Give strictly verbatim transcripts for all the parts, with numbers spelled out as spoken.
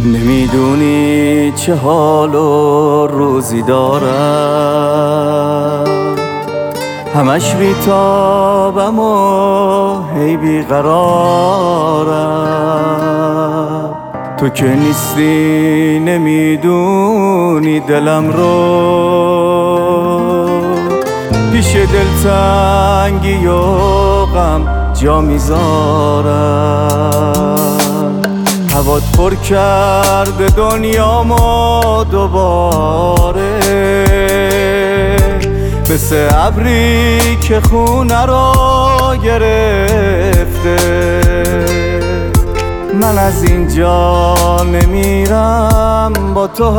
نمیدونی چه حال و روزی دارم، همش بیتابم و هی بیقرارم. تو که نیستی نمیدونی دلم رو، پیش دلتنگی و غم جا میذارم. هوات پر کرده دنیامو دوباره، مثل ابری که خونه رو گرفته. من از اینجا نمیرم، با تو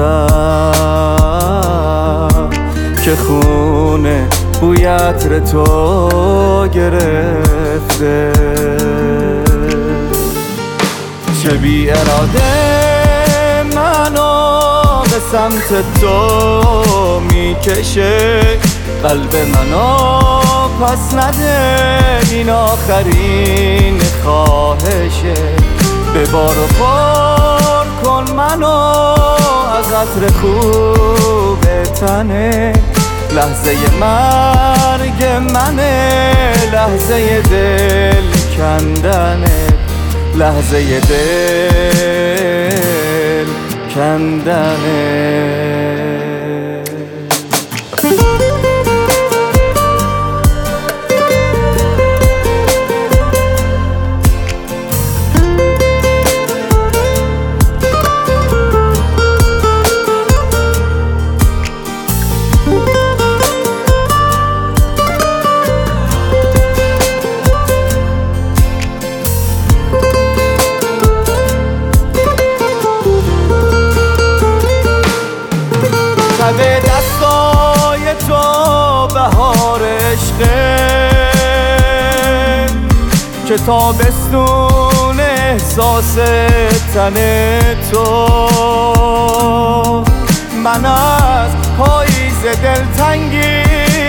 هستم که خونه بوی عطر تو گرفته. چه بی اراده منو به سمت تو میکشه، قلب منو پس نده، این آخرین خواهشه. ببار و پر کن منو از عطر خوب تنه، لحظه مرگ منه، لحظه دل کندنه، لحظه دل کندنه. به دستای تو بهار عشقه، که تابستون احساس تن تو. من از پاییز دلتنگی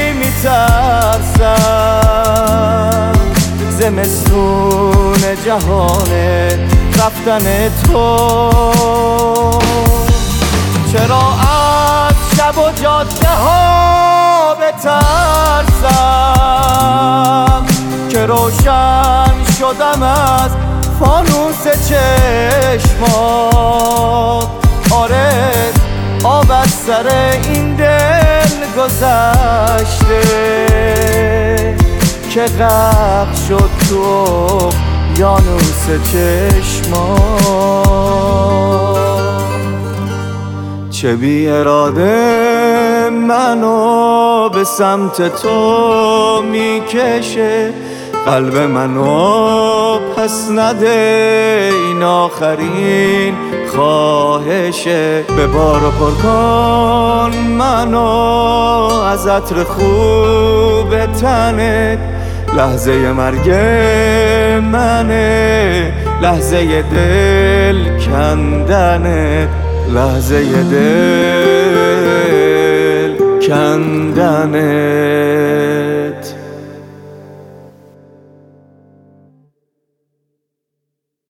میترسم، زمستون جهان رفتن تو. چرا از شب و جاده ها بترسم، که روشن شدم از فانوس چشمات. آره آب از سر این دل گذشته، که غرق شد تو اقیانوس چشمات. چه بی اراده منو به سمت تو میکشه، قلب منو پس نده، این آخرین خواهشه. ببار و پر کن منو از عطر خوب تنت، لحظه مرگ منه، لحظه دل کندنت، لحظه دل کندنه.